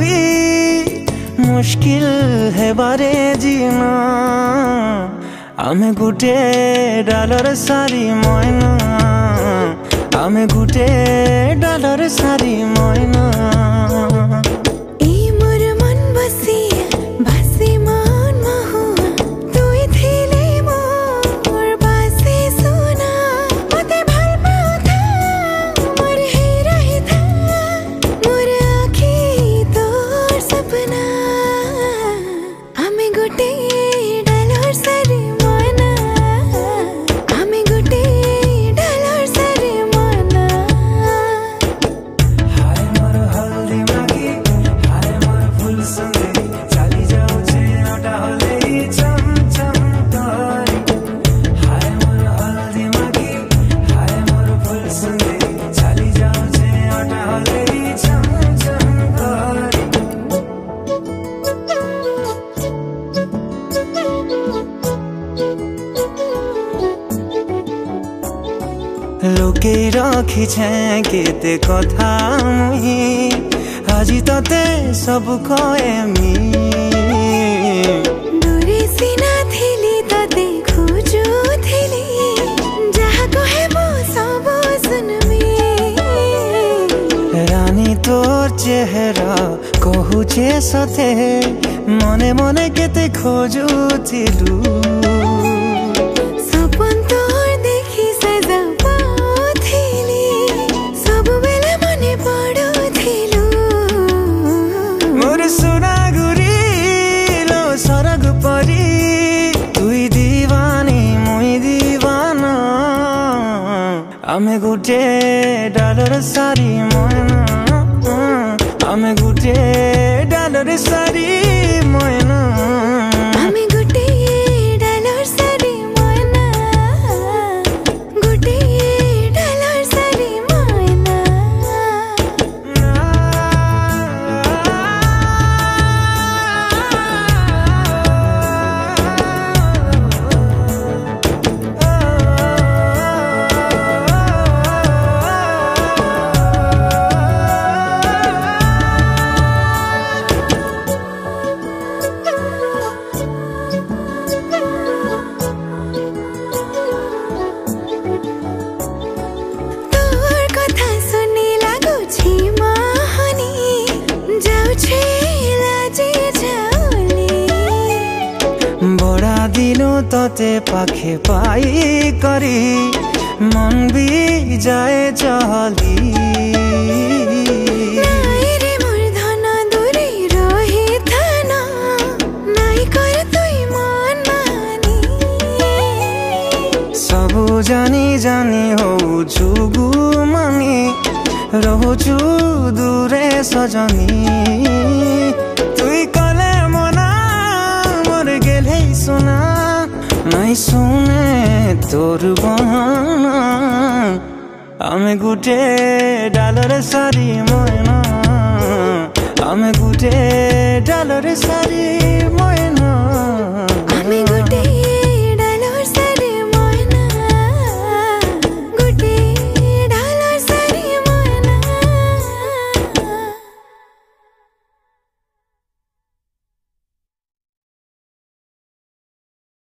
भी मुश्किल है बारे जीना। आमे गुटे डालर सारी मयना, आमे गुटे डालर सारी मयना। लोके रखी केते कथा मुई আজি तते सब कहेमी। दूरे सिना थिली तते खोजो थिली, जहा कहे मो सब सुनमी। रानी तोर चेहरा कहूचे सते, मने मने केते खोजुथिलु। आमे गुटे डालर सारी मयना, आमे गुटे डालर सारी मयना। आमे गुटे डालर सारी मयना, गुटे डालर सारी मयना। बड़ा दिनो तते पाखे पाई करी, मन भी जाए चहली। नाइरे मोर धन दूरे रही थाना, नाई कर तुई मन मानी। सबु जानी जानी होउछु गुमानी, रहुछु दूरे सजनी। तुई कले मना मोर गेले सुना, नहीं सुने तोर बहाना। आमे गुटे डालर सारी मयना, आमे गुटे डालर सारी